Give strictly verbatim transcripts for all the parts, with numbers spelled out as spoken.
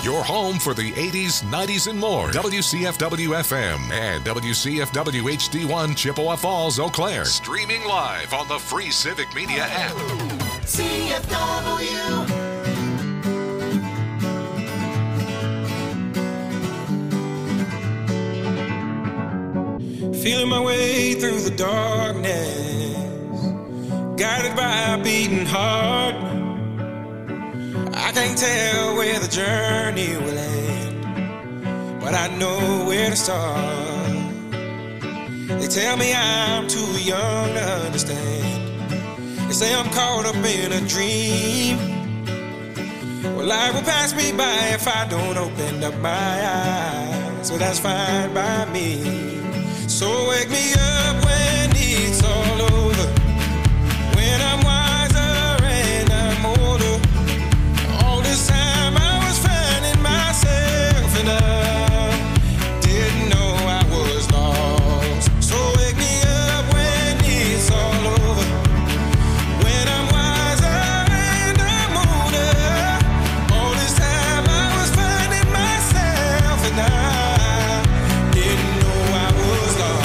Your home for the eighties, nineties, and more. W C F W F M and W C F W H D one Chippewa Falls, Eau Claire. Streaming live on the free Civic Media app. C F W. Feeling my way through the darkness, guided by a beating heart. I can't tell where the journey will end, but I know where to start. They tell me I'm too young to understand. They say I'm caught up in a dream. Well, life will pass me by if I don't open up my eyes. So that's fine by me. So wake me up when it's all over, when I'm wiser and I'm older. All this time I was finding myself and I didn't know I was lost. So wake me up when it's all over, when I'm wiser and I'm older. All this time I was finding myself and I didn't know I was lost.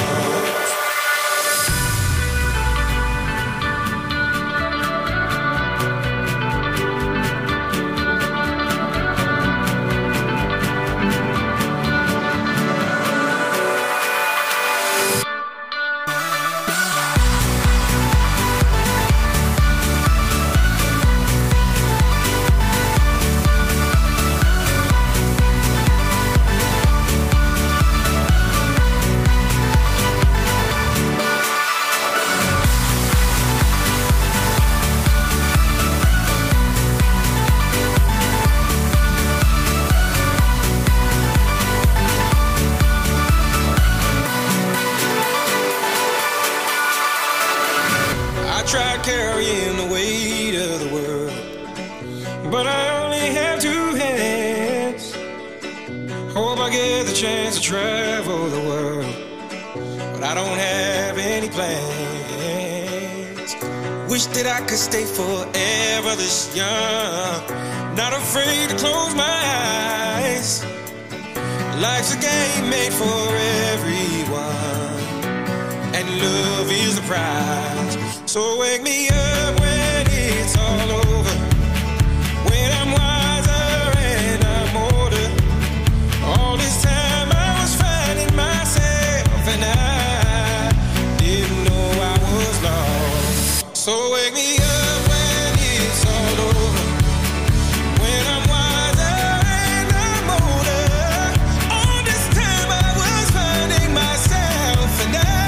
I tried carrying the weight of the world, but I only have two hands. Hope I get the chance to travel the world, but I don't have any plans. Wish that I could stay forever this young, not afraid to close my eyes. Life's a game made for everyone, and love is the prize. So wake me up when it's all over, when I'm wiser and I'm older. All this time I was finding myself and I didn't know I was lost. So wake me up when it's all over, when I'm wiser and I'm older. All this time I was finding myself and I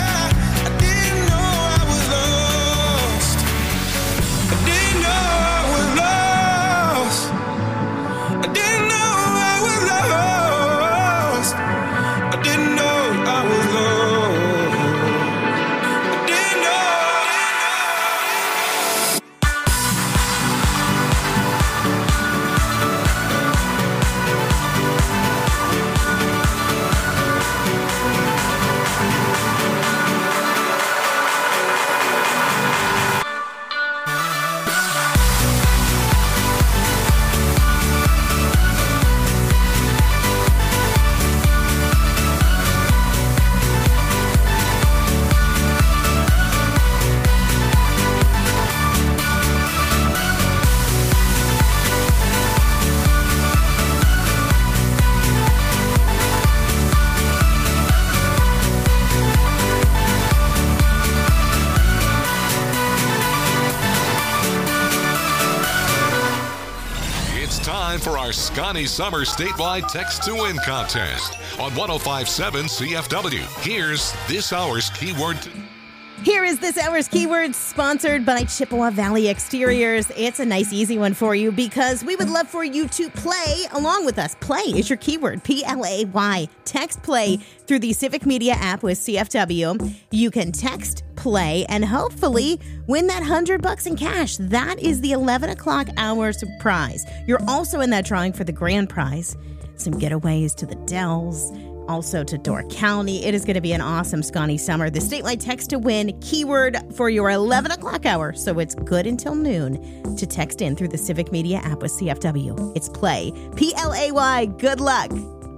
for our Scotty Summer statewide Text to Win contest on one oh five point seven C F W. Here's this hour's keyword. Here is this hour's keyword, sponsored by Chippewa Valley Exteriors. It's a nice, easy one for you because we would love for you to play along with us. Play is your keyword, P L A Y. Text play through the Civic Media app with C F W. You can text play and hopefully win that one hundred bucks in cash. That is the eleven o'clock hour surprise. You're also in that drawing for the grand prize. Some getaways to the Dells, also to Door County. It is going to be an awesome Scotty summer. The statewide text to win keyword for your eleven o'clock hour, so it's good until noon to text in through the Civic Media app with C F W. It's play, P L A Y. Good luck.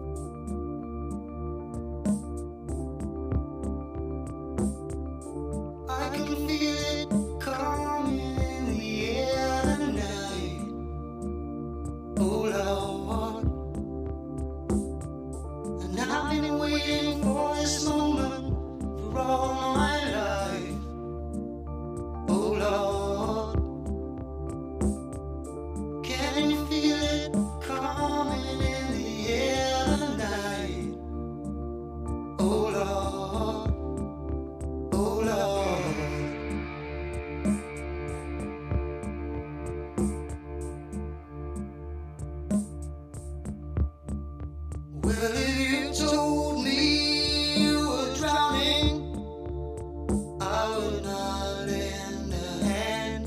I can feel it coming in the air tonight. Oh Lord, and I've been waiting for this moment for all my life. Oh Lord, can you feel it coming in the air tonight? Oh Lord, oh Lord. Well, if you told me you were drowning, I would not lend a hand.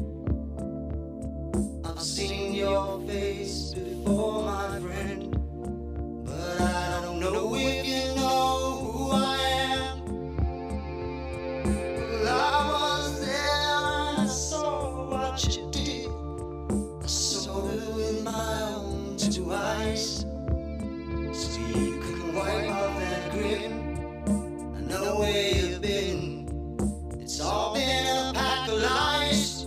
I've seen your face before, my friend, but I don't know if you know who I am. Well, I was there and I saw what you did. I saw it with my own two eyes. So you can wipe off that grin. I know where you've been. It's all been a pack of lies.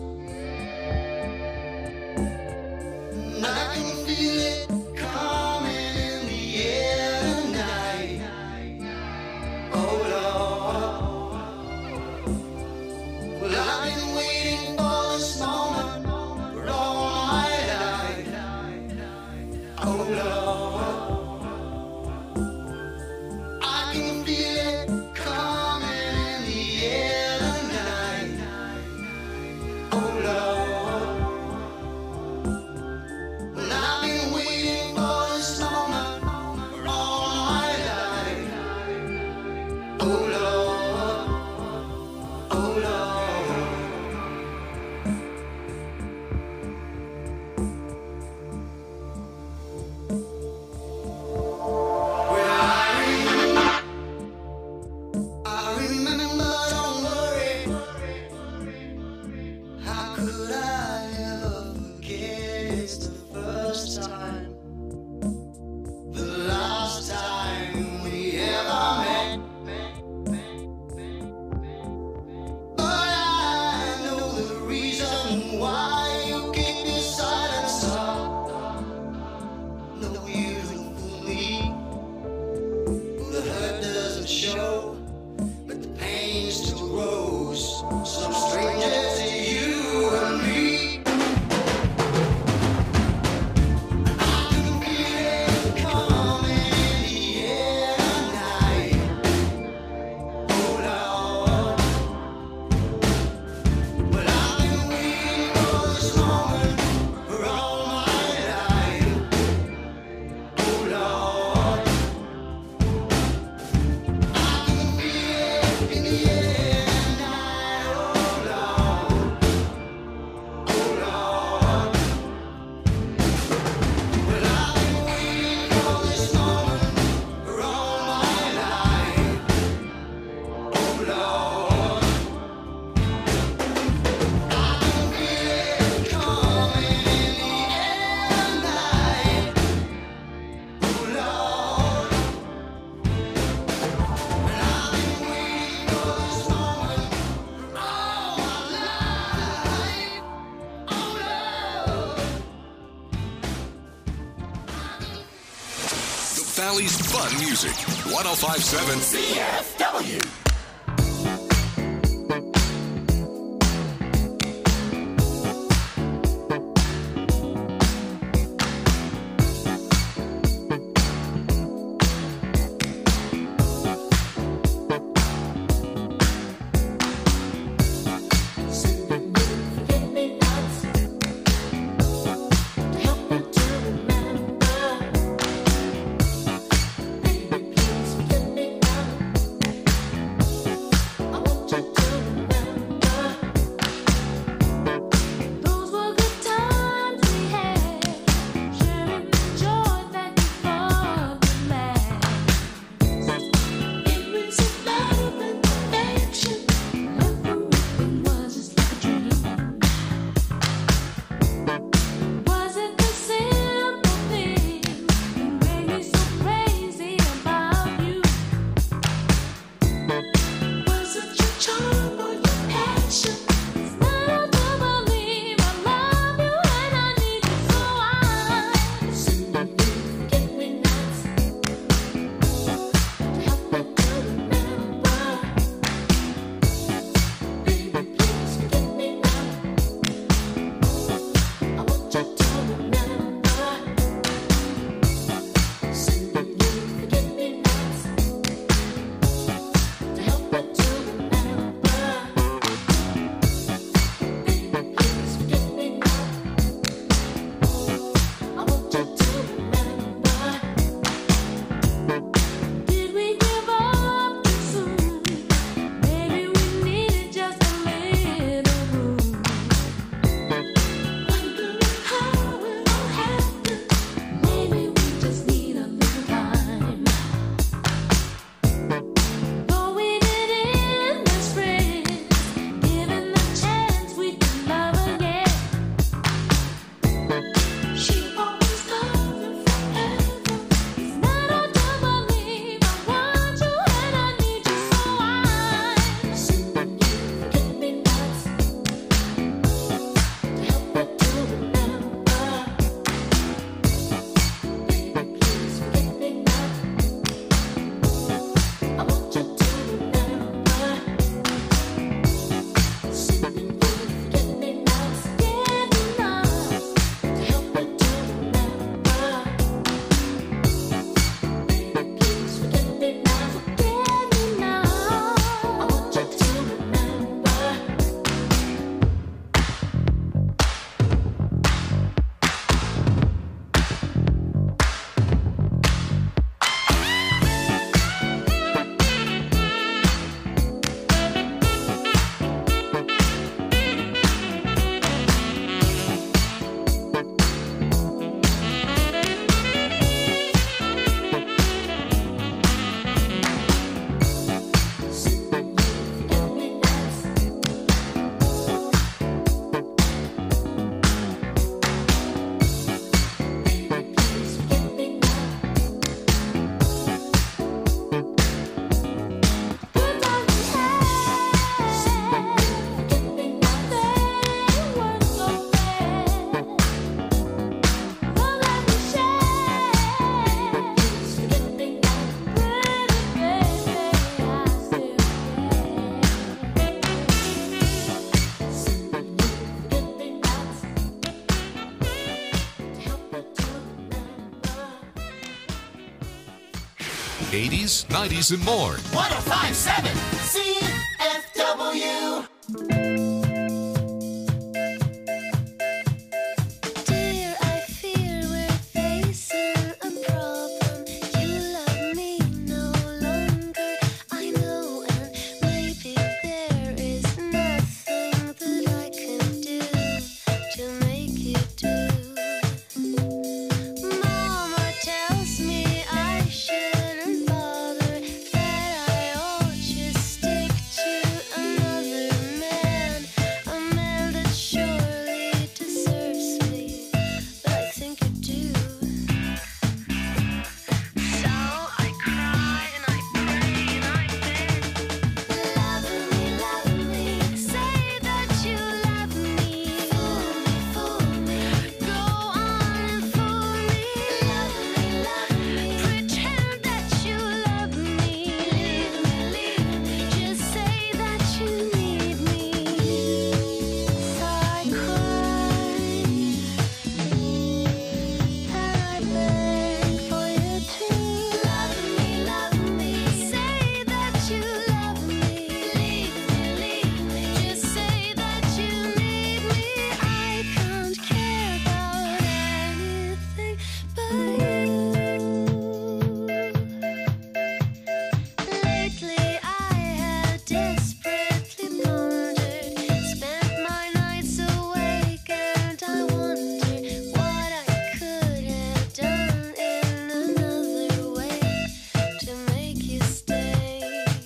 And I can feel it coming in the air tonight. Oh Lord. Well, I've been waiting for this moment for all my life. Oh Lord. I can feel it coming in the air tonight. Oh Lord. Well, I've been waiting for this moment for all my life. Oh Lord. Oh Lord. Well, I remember, I remember, don't worry. How could I ever forget? It's the first time, the last time we ever met. But I know the reason why you keep your silence up. No, you don't fool me. The hurt doesn't show, but the pain still grows. Some stranger to you and me. I can feel it coming in the air tonight. Oh Lord. But I've been waiting for this moment for all my life. Oh Lord. I can feel it in the air tonight. Oh Lord. Oh Lord. Well, I've been waiting for this moment for all my life. Oh Lord. I can feel it coming in the air tonight. Oh Lord. And I've been waiting for this moment for all my life. Oh Lord. The Valley's fun music. one oh five point seven C F W. Baby, please forget me now. eighties, nineties, and more. one oh five point seven C F W. Dear, I fear we're facing a problem. You love me no longer. I know, and maybe there is nothing that I can do to make you do. Mama tells me I shouldn't bother, that I ought just stick to another man, a man that surely deserves me, but I think you do. So I cry and I pray and I beg, love me, love me, say that you love me, fool me, fool me, go on and fool me, love me, love me, pretend that you love me, leave me, leave me, just say that you need me. So I cry and I beg for you to love me, love me, say that you love me, leave me, leave me, just say that you need me. I can't care about anything but you. Lately I have desperately pondered, spent my nights awake, and I wonder what I could have done in another way to make you stay.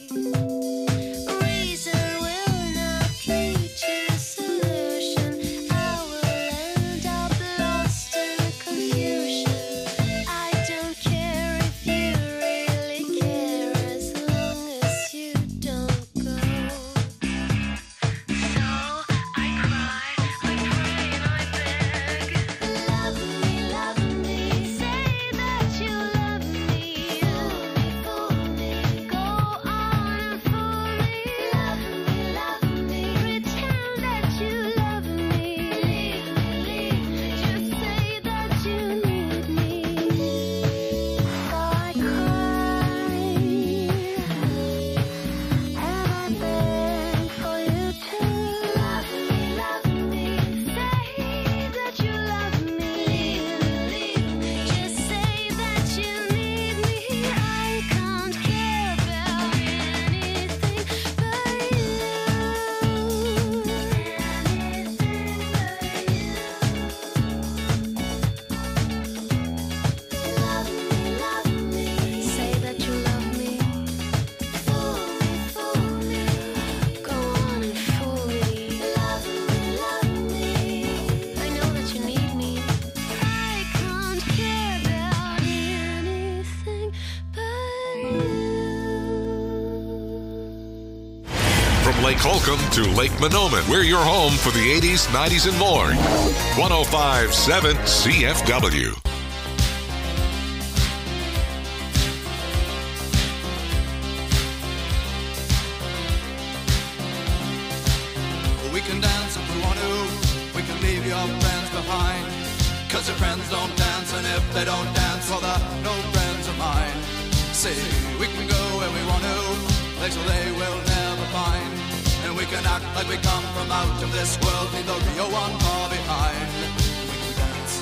Reason will not lead to solution. I will end up lost in confusion. I don't care if you really care, as long as you don't go. So I cry, I pray and I beg, love me, love me, say that you love me, fool me, go on and fool me, love me, love me, pretend that you love me, leave me, leave me, just say that you need me. So I cry and I beg for you to love me, love me, say that you love me, leave me, just say that you need me. I can't care about anything but you, anything but you. Love me, love me, say that you love me, fool me, fool me, go on and fool me, love me, love me, I know that you need me. I can't care about anything but you. From Lake Holcomb to Lake Monoman, we're your home for the eighties, nineties, and more. one oh five point seven C F W. We can dance if we want to. We can leave your friends behind. Cause your friends don't dance, and if they don't dance, well, they're no friends of mine. See, we can go where we want to, places they will never find. And we can act like we come from out of this world, leave the real one far behind. We can dance.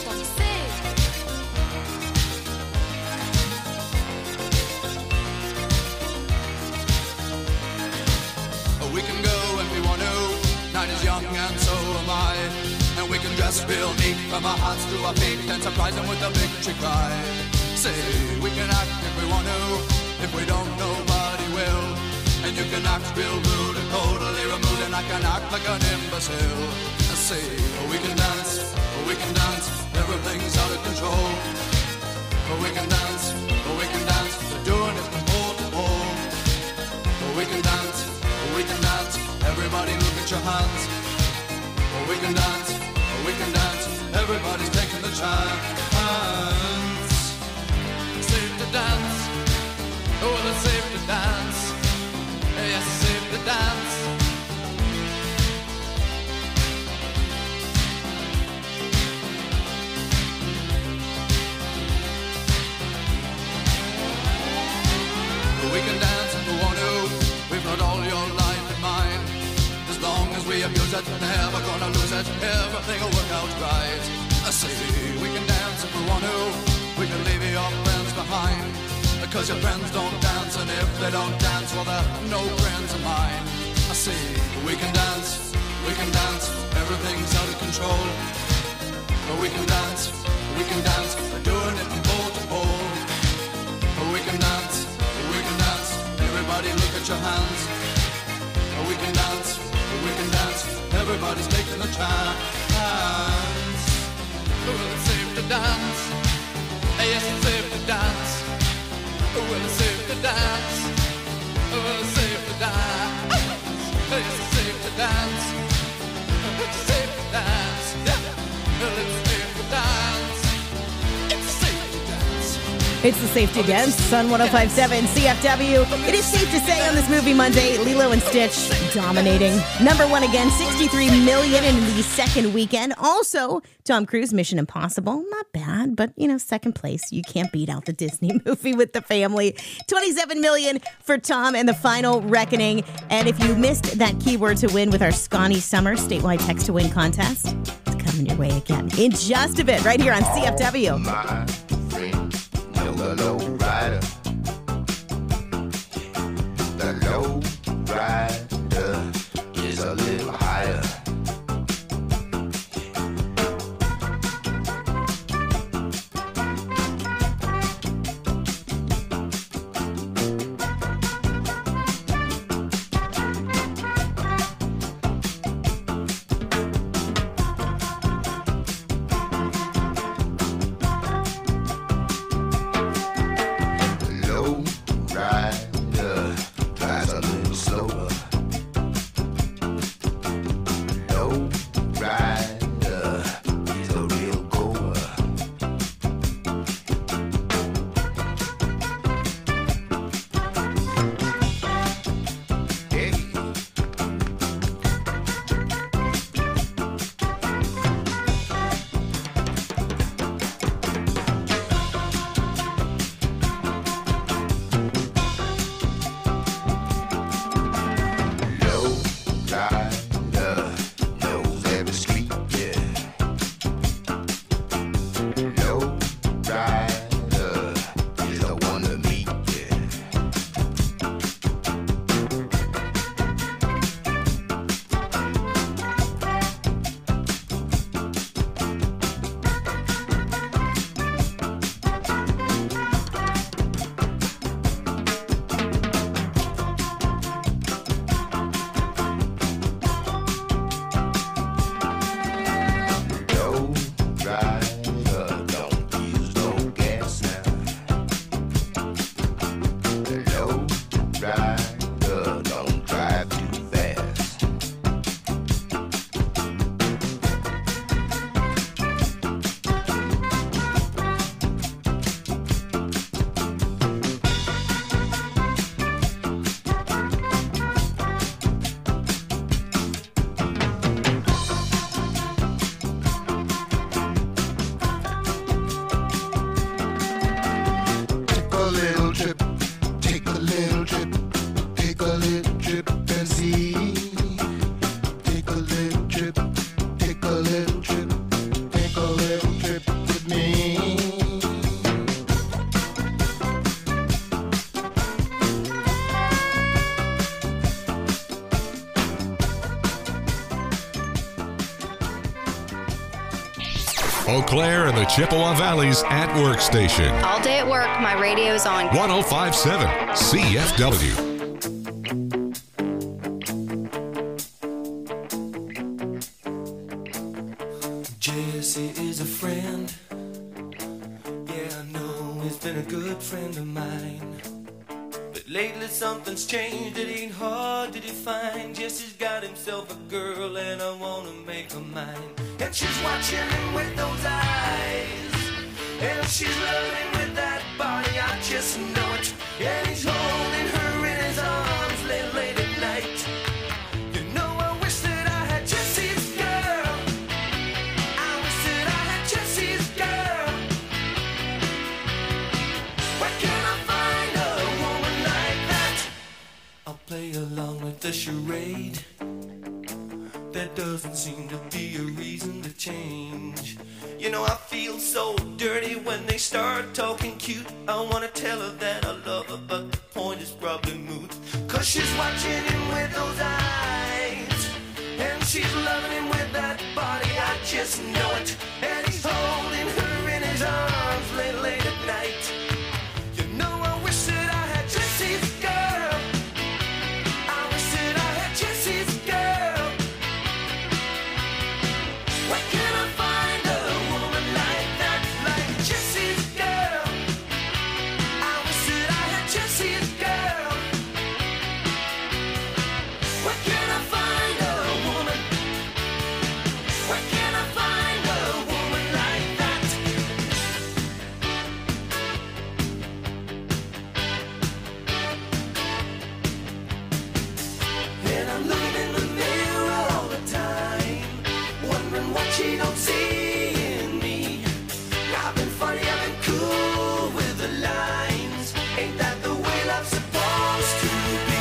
We can go if we want to. Night is young and so am I. And we can dress real neat from our hearts to our feet and surprise them with a victory cry. Say, we can act if we want to. If we don't, nobody will. And you can act real rude and totally removed, and I can act like an imbecile. I say, we can dance, we can dance, everything's out of control. We can dance, we can dance, we're doing it from pole to pole. We can dance, we can dance, everybody look at your hands. We can dance, we can dance, everybody's taking the chance. Safe to dance, oh, it's safe to dance. Yes, it's safe to dance. abuse it, never gonna lose it. Everything will work out right. I say we can dance if we want to. We can leave your friends behind. Because your friends don't dance, and if they don't dance, well, they're no friends of mine. I say we can dance, we can dance. Everything's out of control. But we can dance, we can dance. We're doing it from pole to pole. We can dance, we can dance. Everybody look at your hands. We can dance, we can dance. Everybody's taking a chance. Well, it's safe to dance. Yes, it's safe to dance. Well, it's safe to dance. Well, it's safe to dance. Yes, it's safe to dance. It's safe to dance. Yeah. Well, it's safe to dance. It's safe to dance. It's the Safety Dance on one oh five point seven C F W. It is safe to say on this Movie Monday, Lilo and Stitch dominating. Number one again, sixty-three million in the second weekend. Also, Tom Cruise, Mission Impossible. Not bad, but, you know, second place. You can't beat out the Disney movie with the family. twenty-seven million for Tom and the Final Reckoning. And if you missed that keyword to win with our Scotty Summer statewide text to win contest, it's coming your way again in just a bit, right here on C F W. My friend, the low rider. The low rider is a little higher. Low rider drives a little slower. Low rider is a real goer. Hey. Low rider knows every street, yeah. Low rider is the one to meet, yeah. Low rider don't use no gas now. Low rider don't drive too fast. Take a little trip, take a little trip, take a little trip and see. Take a little trip, take a little trip, take a little trip with me. Eau Claire and the Chippewa Valley's at work station. All day at work, my radio's on. one oh five point seven C F W. Jesse is a friend. Yeah, I know he's been a good friend of mine. But lately something's changed, it ain't hard to define. Jesse's got himself a girl and I wanna make her mine. And she's watching him with those eyes. And she's loving with that body, I just know it. And he's holding her in his arms late, late at night. You know I wish that I had Jesse's girl. I wish that I had Jesse's girl. Where can I find a woman like that? I'll play along with the charade. Then there doesn't seem to be a reason to change. You know, I feel so dirty when they start talking cute. I wanna tell her that I love her, but the point is probably moot. Cause she's watching him with those eyes, and she's loving him with that body, I just know it. And he's holding her in his arms late, late at night. You know, I wish that I had Jesse's girl. I wish that I had Jesse's girl. Where can I find a woman like that, like Jesse's girl? I wish that I had Jesse's girl. Where can I find a woman? Where can I find a woman like that? And I'm looking in the mirror all the time, wondering what she don't see in me. I've been funny, I've been cool with the lines. Ain't that the way love's supposed to be?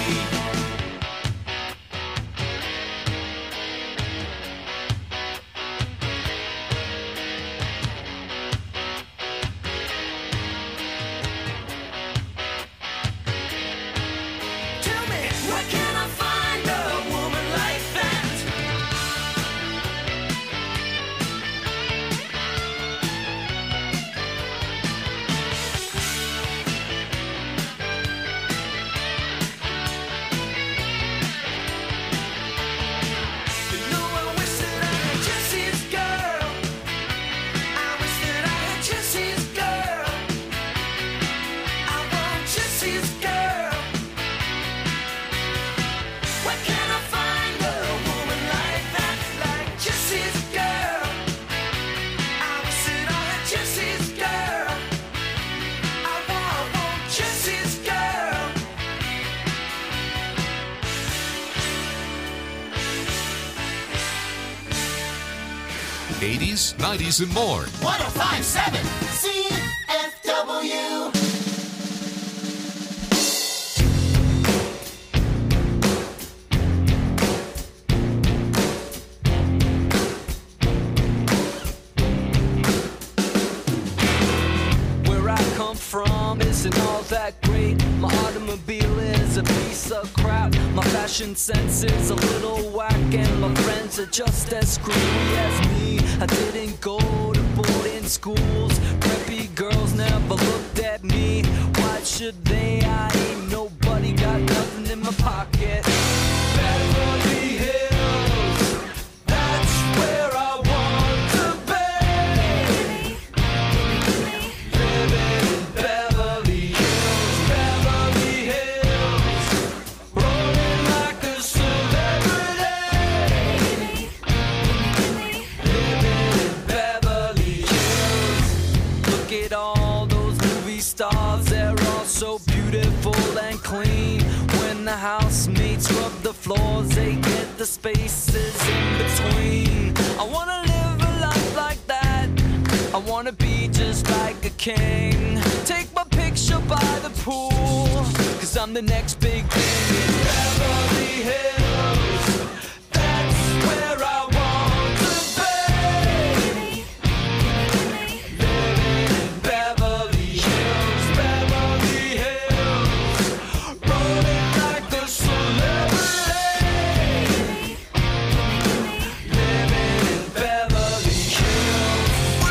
Tell me, where can I find a woman like that? You know, I wish that I had Jesse's girl. I wish that I had Jesse's girl. I want Jesse's girl. Where can I find a woman like that, like Jesse's girl? I wish that I had Jesse's girl. I want, I want Jesse's girl. eighties, nineties, and more. one oh five point seven C F W. Where I come from isn't all that great. My automobile is a piece of crap. My fashion sense is a little whack, and my friends are just as screwy as me. I didn't go to boarding schools. Preppy girls never looked at me. Why should they? I ain't nobody, got nothing in my pocket. Beverly Hills, that's where I want to be. Living in Beverly Hills, Beverly Hills, rolling like a celebrity. Living in Beverly Hills. Look at all those movie stars, they're all so beautiful and clean. When the housemates rub the floors, they get the spaces in between. I wanna live a life like that. I wanna be just like a king. Take my picture by the pool, cause I'm the next big thing in Beverly Hills. That's where I want to be. Living in Beverly Hills, Beverly Hills, rolling like a celebrity. Living in Beverly Hills.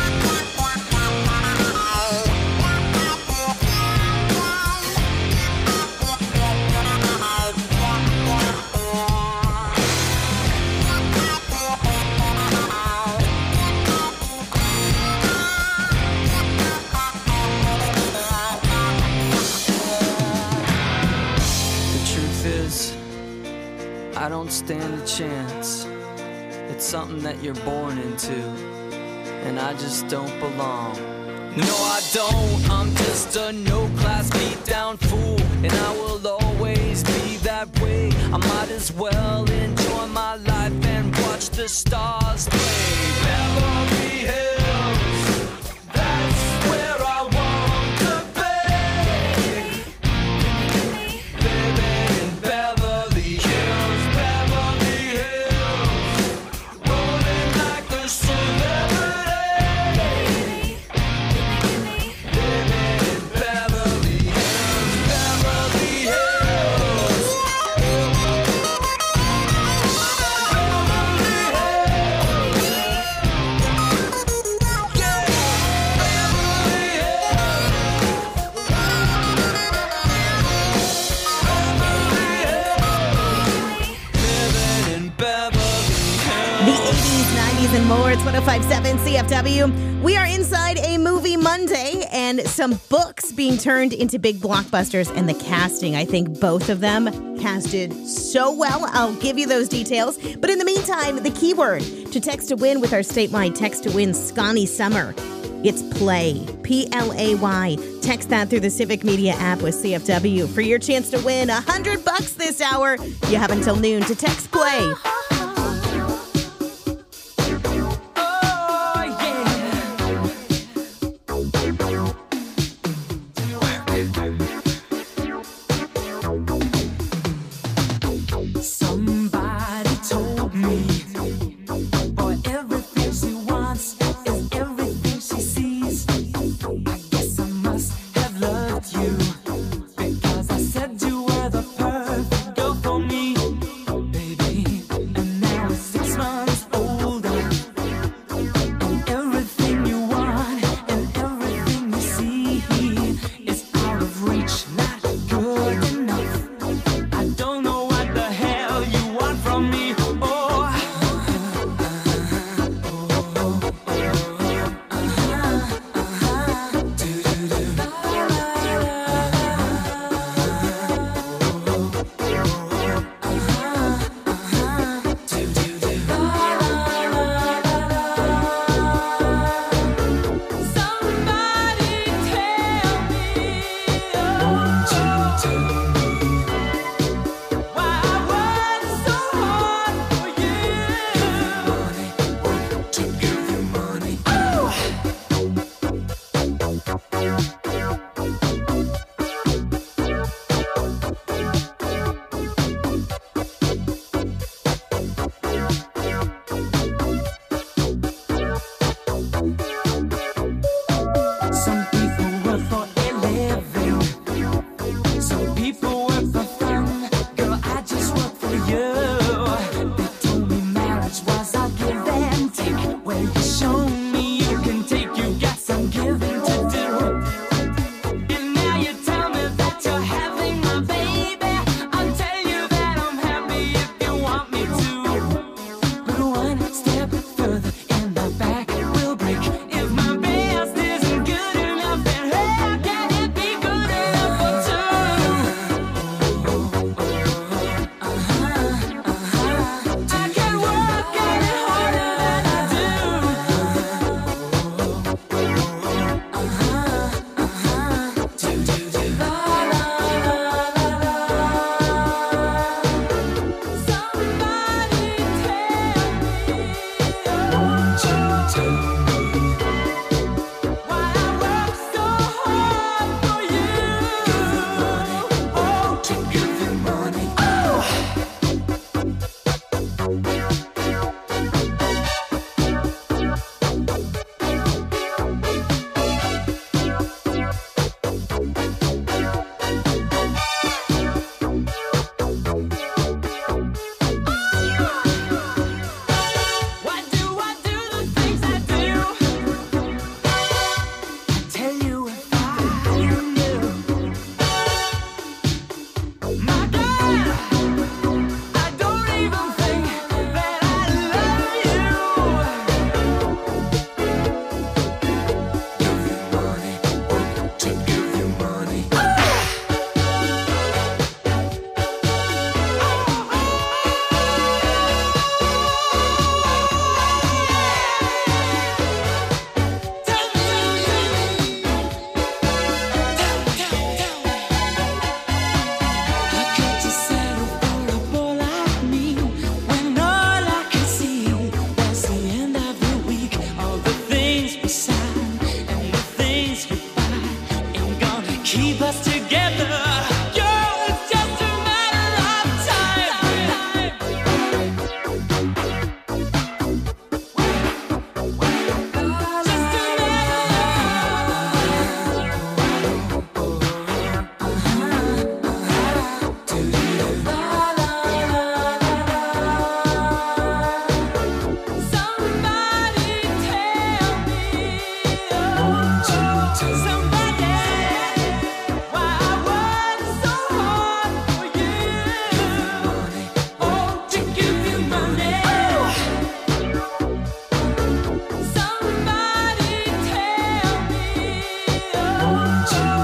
The truth is, I don't stand a chance. It's something that you're born into, and I just don't belong. No, I don't. I'm just a no-class beat-down fool, and I will always be that way. I might as well enjoy my life and watch the stars play. Beverly Hills, that's where I want to be. Living in Beverly Hills, Beverly Hills, and more. It's one oh five point seven C F W. We are inside a movie Monday and some books being turned into big blockbusters, and the casting, I think both of them casted so well. I'll give you those details. But in the meantime, the keyword to text to win with our statewide text to win Scotty Summer. It's play, P L A Y. Text that through the Civic Media app with C F W for your chance to win a hundred bucks this hour. You have until noon to text play. Somebody told me, boy, everything she wants is everything she sees. I guess I must have loved you because I said you were the perfect girl for me, baby. And now it's six months older, and everything you want and everything you see is out of reach, not good enough. I don't know what the hell you want from me. Oh, somebody tell me, won't you tell me why I work so hard for you? Want to give you money. Some people work for a living. Some people work for fun. Girl, I just work for you. They told me marriage was a give and take. Well, you show me you can take. You got some giving to do. And now you tell me that you're having my baby. I'll tell you that I'm happy if you want me to. But one step further and the back will break. If my best isn't good enough, then how can it be good enough for two? I can work any harder than I Somebody tell me, won't you tell me why I work so hard for you? Oh, to give you money. Why do I do the things I do? I tell you if I knew. My God, I don't even think that I love you. Give you money, want to give you money. I got to settle for a boy like me when all I can see was the end of the week. All the things we sign and the things we buy ain't gonna keep us together. Yo, it's just a matter of time. Just a Somebody tell me, won't you tell somebody why I work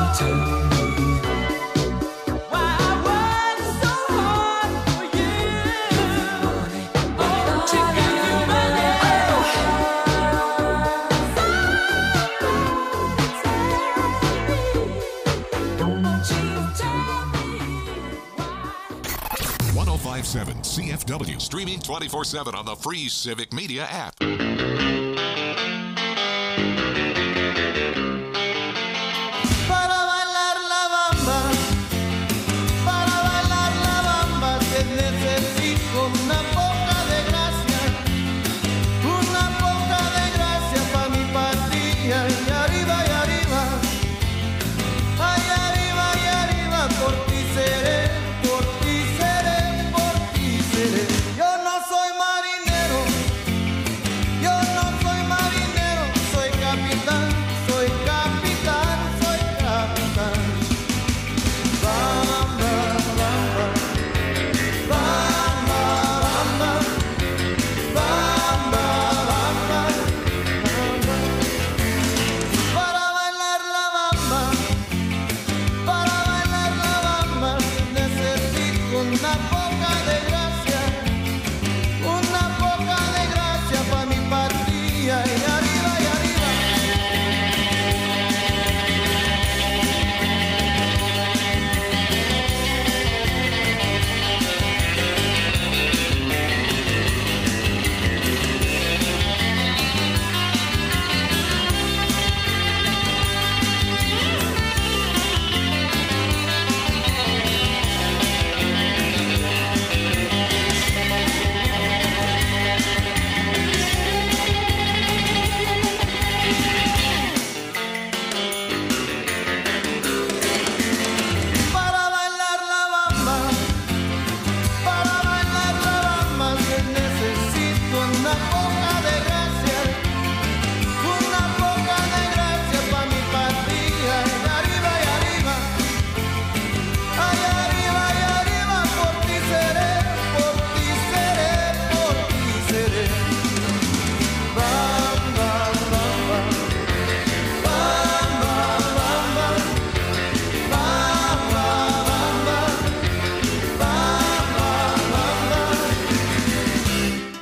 one oh five point seven C F W, streaming twenty-four seven on the free Civic Media app. Para bailar la bamba, para bailar la bamba, te necesito una poca de gracia, una poca de gracia para mi patria. Y arriba, y arriba, ay, arriba, y arriba, por ti seré, por ti seré, por ti seré. Yo no soy marinero, yo no soy marinero, soy capitán, soy capitán, soy capitán. Bamba, bamba, bamba, bamba, bamba, bamba, bamba. Para bailar la bamba, para bailar la bamba, necesito una poca de gracia, una poca de gracia para mi patria. Y arriba, y arriba. Para bailar la bamba, para bailar la bamba, necesito una poca de gracia, una poca de gracia para mi patria. Y arriba, y arriba, ay, arriba, y arriba, por ti seré, por ti seré, por ti seré. Bamba, bamba, bamba, bamba, bamba, bamba, bamba, bamba.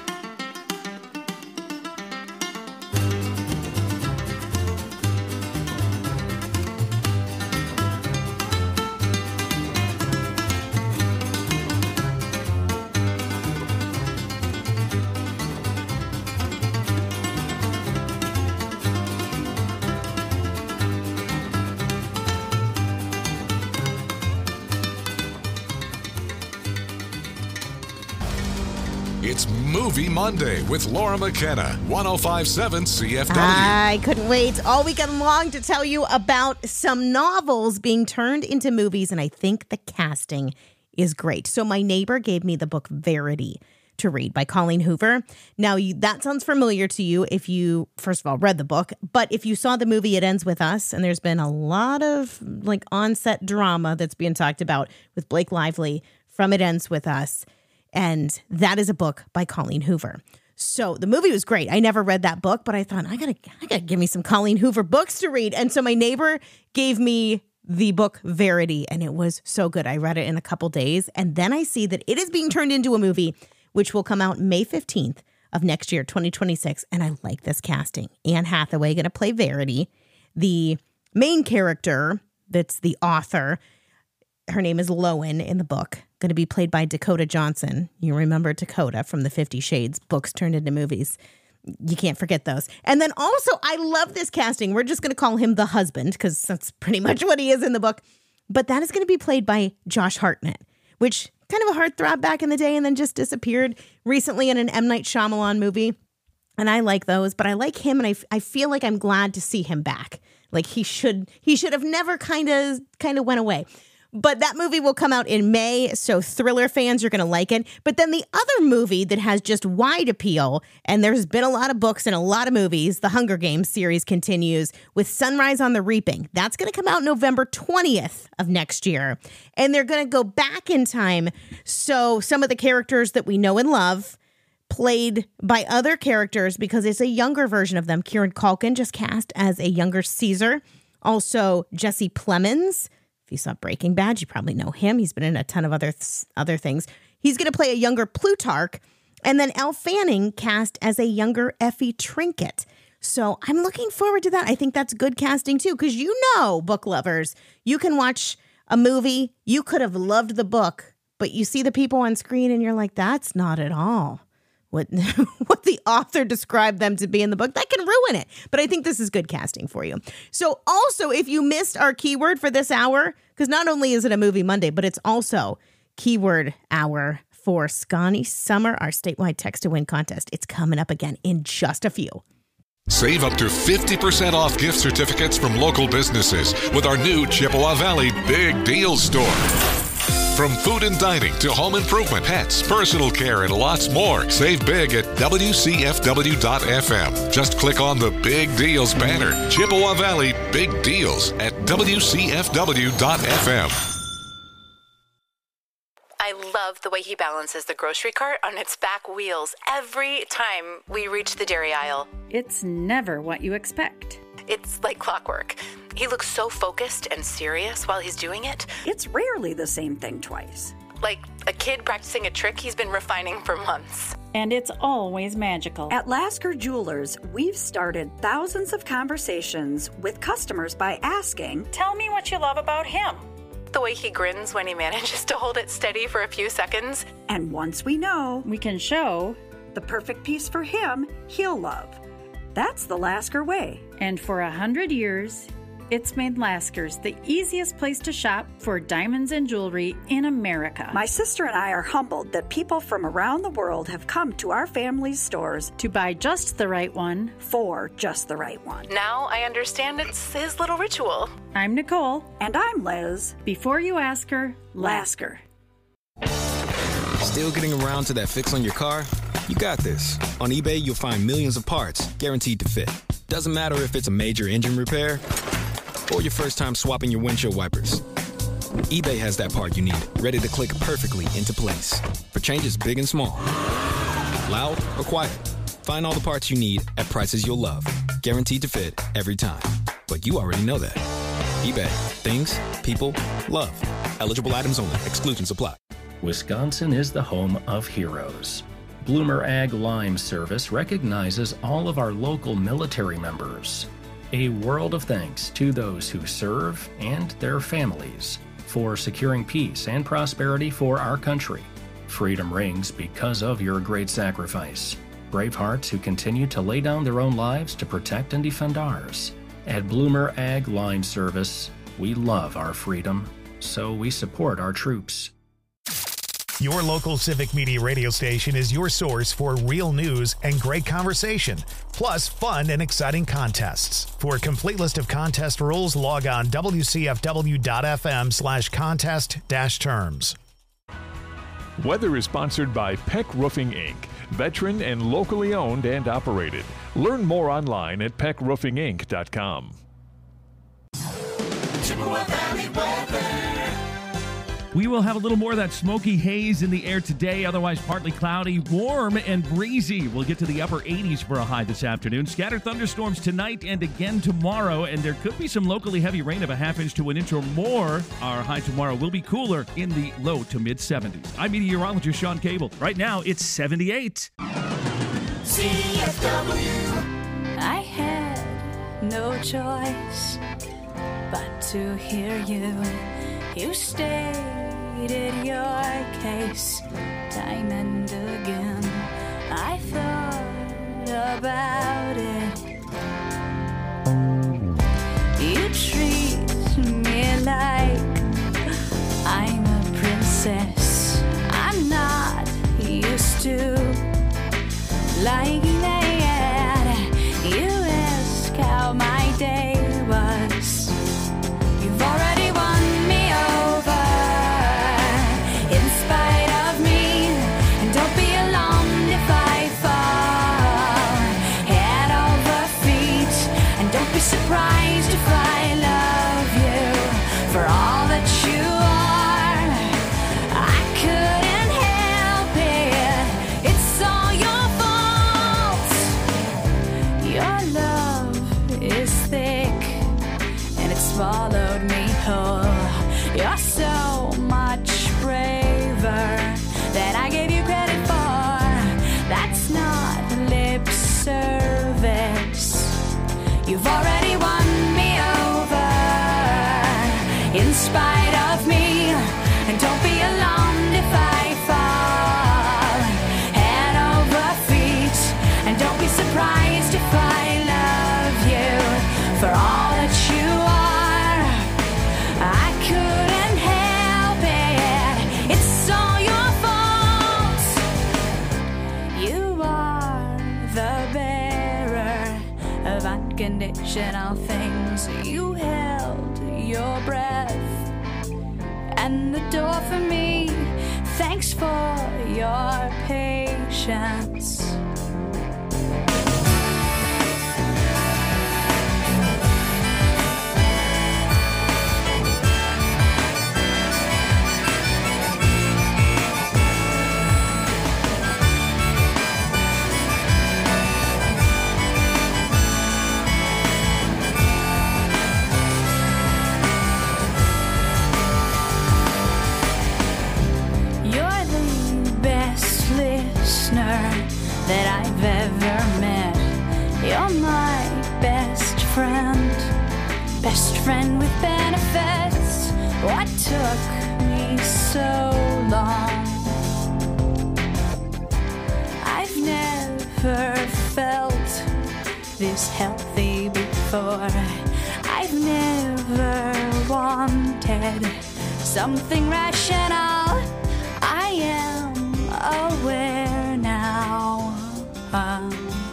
It's Movie Monday with Laura McKenna, one oh five point seven C F W. I couldn't wait all weekend long to tell you about some novels being turned into movies, and I think the casting is great. So my neighbor gave me the book Verity to read by Colleen Hoover. Now, you, that sounds familiar to you if you, first of all, read the book, but if you saw the movie It Ends With Us, and there's been a lot of like on-set drama that's being talked about with Blake Lively from It Ends With Us, and that is a book by Colleen Hoover. So the movie was great. I never read that book, but I thought I gotta, I gotta give me some Colleen Hoover books to read. And so my neighbor gave me the book Verity, and it was so good. I read it in a couple days, and then I see that it is being turned into a movie, which will come out May fifteenth of next year, twenty twenty-six. And I like this casting. Anne Hathaway going to play Verity. The main character, that's the author, her name is Lowen in the book, going to be played by Dakota Johnson. You remember Dakota from the Fifty Shades books turned into movies. You can't forget those. And then also, I love this casting. We're just going to call him the husband because that's pretty much what he is in the book. But that is going to be played by Josh Hartnett, which kind of a heartthrob back in the day and then just disappeared recently in an M. Night Shyamalan movie. And I like those, but I like him, and I, I feel like I'm glad to see him back. Like he should he should have never kind of kind of went away. But that movie will come out in May, so thriller fans are going to like it. But then the other movie that has just wide appeal, and there's been a lot of books and a lot of movies, the Hunger Games series continues with Sunrise on the Reaping. That's going to come out November twentieth of next year. And they're going to go back in time. So some of the characters that we know and love played by other characters, because it's a younger version of them. Kieran Culkin just cast as a younger Caesar. Also, Jesse Plemons. If you saw Breaking Bad, you probably know him. He's been in a ton of other th- other things. He's going to play a younger Plutarch. And then Elle Fanning cast as a younger Effie Trinket. So I'm looking forward to that. I think that's good casting too, because you know, book lovers, you can watch a movie, you could have loved the book, but you see the people on screen and you're like, that's not at all what, what the author described them to be in the book. That can ruin it. But I think this is good casting for you. So also, if you missed our keyword for this hour, because not only is it a Movie Monday, but it's also keyword hour for Scotty Summer, our statewide text to win contest. It's coming up again in just a few. Save up to fifty percent off gift certificates from local businesses with our new Chippewa Valley Big Deals store. From food and dining to home improvement, pets, personal care, and lots more. Save big at W C F W dot F M. Just click on the Big Deals banner. Chippewa Valley Big Deals at W C F W dot F M. I love the way he balances the grocery cart on its back wheels every time we reach the dairy aisle. It's never what you expect. It's like clockwork. He looks so focused and serious while he's doing it. It's rarely the same thing twice. Like a kid practicing a trick he's been refining for months. And it's always magical. At Lasker Jewelers, we've started thousands of conversations with customers by asking, "Tell me what you love about him." The way he grins when he manages to hold it steady for a few seconds. And once we know, we can show the perfect piece for him, he'll love. That's the Lasker way. And for a hundred years, it's made Lasker's the easiest place to shop for diamonds and jewelry in America. My sister and I are humbled that people from around the world have come to our family's stores to buy just the right one for just the right one. Now I understand it's his little ritual. I'm Nicole. And I'm Liz. Before you ask her, Lasker. Still getting around to that fix on your car? You got this. On eBay, you'll find millions of parts guaranteed to fit. Doesn't matter if it's a major engine repair or your first time swapping your windshield wipers. eBay has that part you need, ready to click perfectly into place for changes big and small. Loud or quiet, find all the parts you need at prices you'll love. Guaranteed to fit every time. But you already know that. eBay. Things, people, love. Eligible items only. Exclusions apply. Wisconsin is the home of heroes. Bloomer Ag Lime Service recognizes all of our local military members. A world of thanks to those who serve and their families for securing peace and prosperity for our country. Freedom rings because of your great sacrifice. Brave hearts who continue to lay down their own lives to protect and defend ours. At Bloomer Ag Lime Service, we love our freedom, so we support our troops. Your local Civic Media radio station is your source for real news and great conversation, plus fun and exciting contests. For a complete list of contest rules, log on W C F W dot F M slash contest dash terms. Weather is sponsored by Peck Roofing Incorporated, veteran and locally owned and operated. Learn more online at peck roofing inc dot com. Chippewa Valley weather. We will have a little more of that smoky haze in the air today, otherwise partly cloudy, warm and breezy. We'll get to the upper eighties for a high this afternoon. Scattered thunderstorms tonight and again tomorrow, and there could be some locally heavy rain of a half inch to an inch or more. Our high tomorrow will be cooler in the low to mid seventies. I'm meteorologist Sean Cable. Right now, it's seventy-eight. C F W. I had no choice but to hear you. You stated your case time and again. I thought about it. You treat me like I'm a princess. I'm not used to like that. You ask how my day was. You've already won me over in spite of me, and don't be alarmed if I fall head over Oh, you're so much braver than I gave you credit for. That's not lip service. You've already won me over in spite of me. And don't be alarmed if I fall head over feet. And don't be surprised if I love you for all that you are. I couldn't help it. It's all your fault. You are the bearer of unconditional things. You held your breath and the door for me. Thanks for your patience. That I've ever met. You're my best friend, best friend with benefits. What took me so long? I've never felt this healthy before. I've never wanted something rational. I am aware now. Um,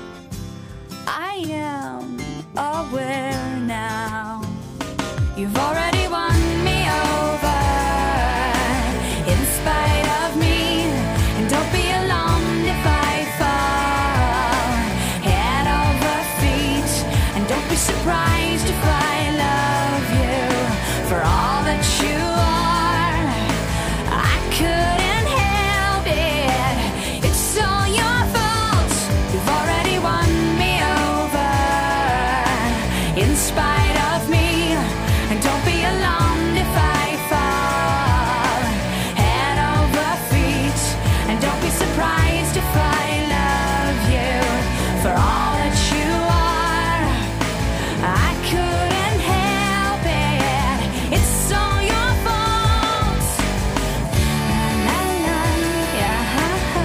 I am aware now. You've already won me over in spite of me. And don't be alarmed if I fall head over feet. And don't be surprised if I love you for all that you are. I couldn't help it. It's all your fault. You've already won me over in spite of me. And don't be alarmed if I fall head over feet. And don't be surprised if I love you for all that you are. I couldn't help it. It's all your fault. La, la, yeah,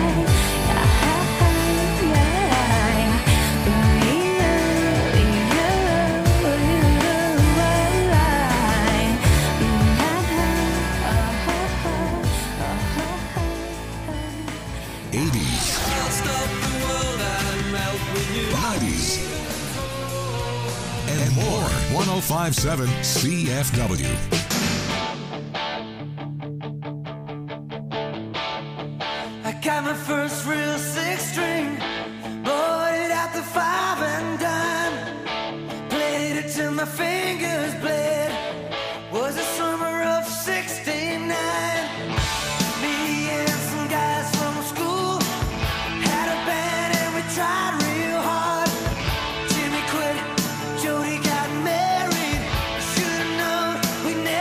eighties, nineties, and more. one oh five point seven C F W. I got my first real six string, bought it at the five and dime, played it till my fingers bled. Was the summer of sixty-nine. Me and some guys from school had a band and we tried real hard. Jimmy quit, Jody got married. Should've known we never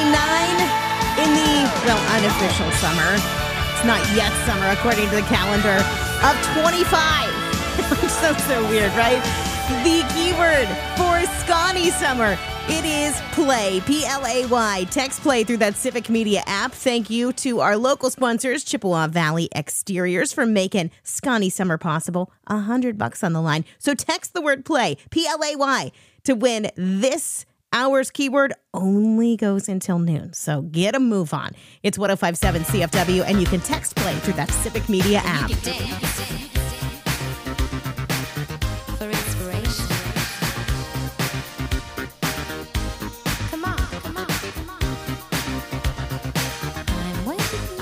twenty-nine in the, well, unofficial summer. It's not yet summer according to the calendar of twenty-five. so, so weird, right? The keyword for Scotty Summer. It is play, P L A Y. Text play through that Civic Media app. Thank you to our local sponsors, Chippewa Valley Exteriors, for making Scotty Summer possible. A hundred bucks on the line. So text the word play, P L A Y, to win this hour's keyword. Only goes until noon. So get a move on. It's one oh five point seven C F W, and you can text play through that Civic Media app. For inspiration. Come on, come on, come on. I'm waiting.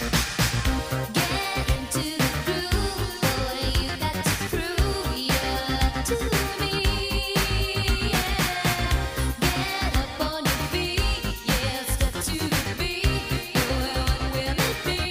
Get into the groove, boy. You got to prove your love to me. Yeah. Get up on your feet, yeah. Step to the beat, boy. What will it be?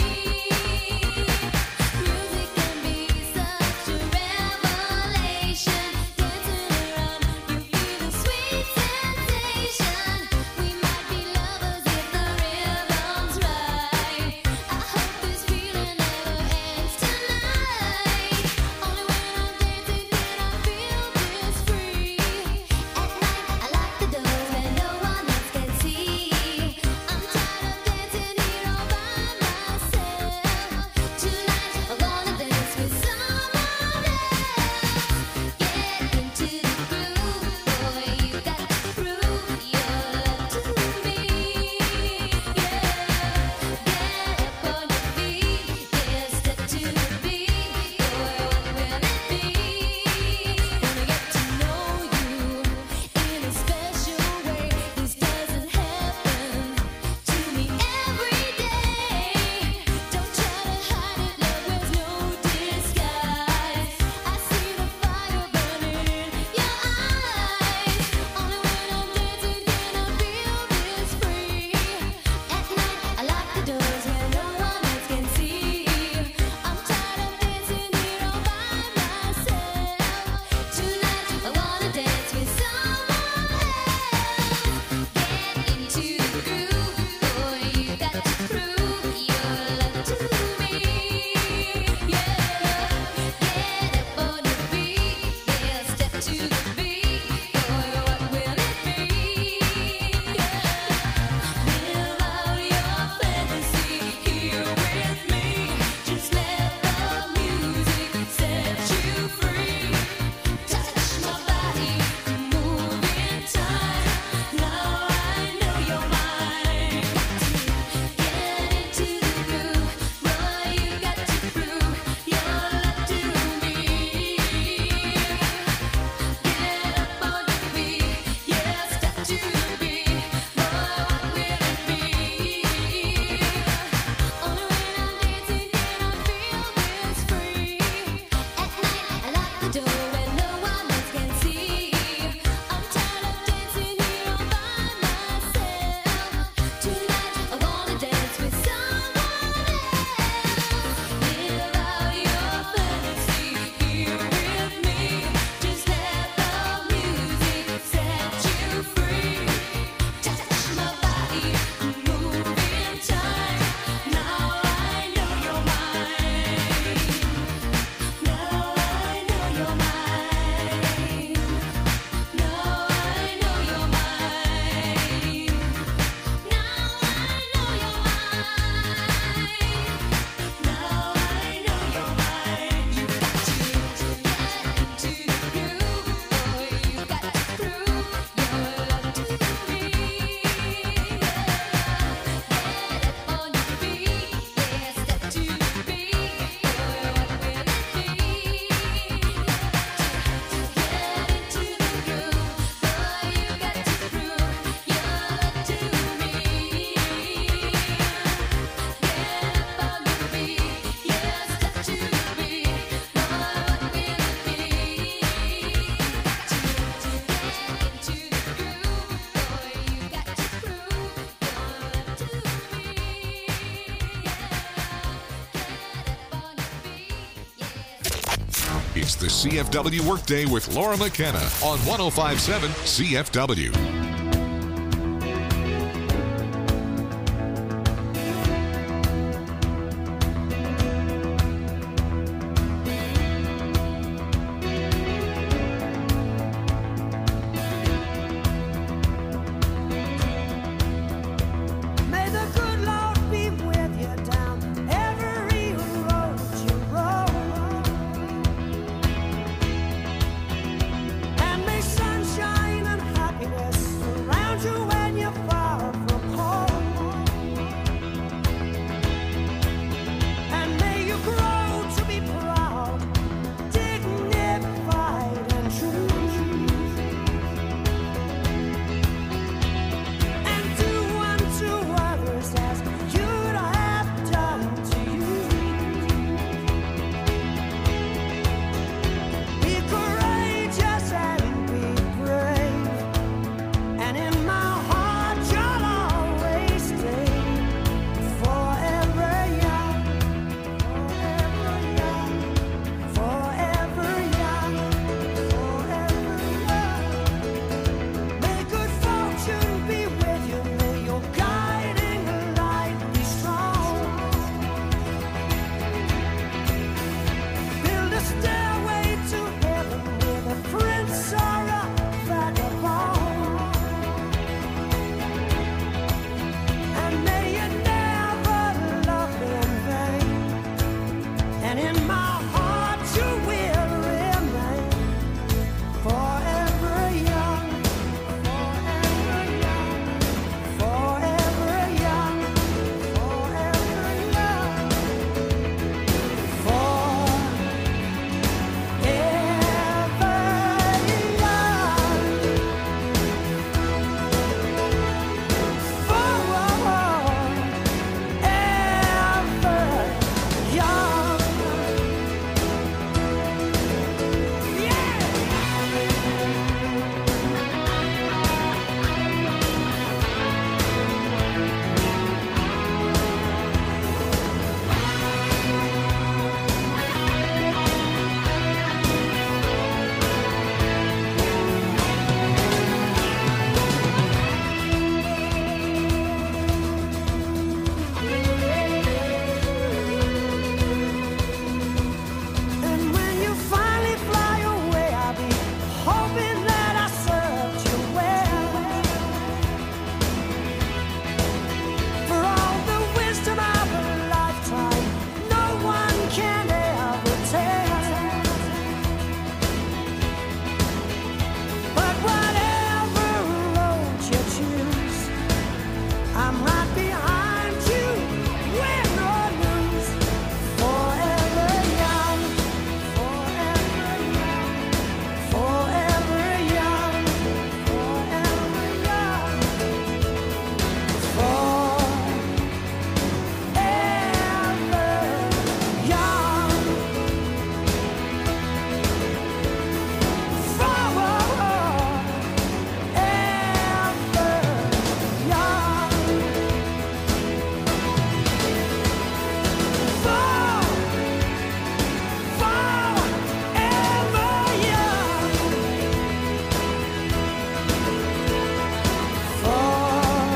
Music can be such a revelation. Dancing around, you feel the sweet sensation. We might be lovers if the rhythm's right. I hope this feeling never ends tonight. Only when I'm dancing can I feel this free. At night, I lock the doors where no one else can see. I'm tired of dancing here all by myself. Tonight, I wanna dance with someone else. Get into the groove, boy. You got to prove your love to me. Yeah. Get up on your feet, yeah. Step to the beat, boy. What will it be? Wanna get to know you in a special way. This doesn't happen to me every day. Don't try to hide it, love wears no disguise. I see the fire burning in your eyes. Only when I'm dancing can I feel this free. At night, I lock the doors where no one else can see. I'm tired of dancing here all by myself. Tonight, I wanna dance with someone else. Get into the groove, boy. You got to prove your love to me. Yeah. Get up on your feet, yeah. Step to the beat, boy. What will it be? Yeah. Live out your fantasy here with me. Just let the music set you free. Touch my body, move in time. Now I know you're mine. Get into the groove, boy. You got to prove your love to me. Get up on your feet, yeah. Step to the beat, boy. What will it be? Only when I'm dancing can I feel this free. At night, I lock the door where no one else can see. I'm tired of dancing here all by myself. Tonight, I wanna dance with someone else. Live out your fantasy here with me. Just let the music set you free. Touch my body, move in time. Now I know you're mine. Now I know you're mine. Now I know you're mine. Now I know you're mine. Now I know you're mine. You got to get into the groove, boy. You got to prove your love to me. Get up on your feet, yeah. Step to the beat, boy. What will it be? Get into the groove, boy. You got to prove your love to me. Get up on your feet, yeah. Step to the beat, boy. What will it be? Get into the groove, boy. You got to prove your love to me. It's the C F W Workday with Laura McKenna on one oh five point seven C F W.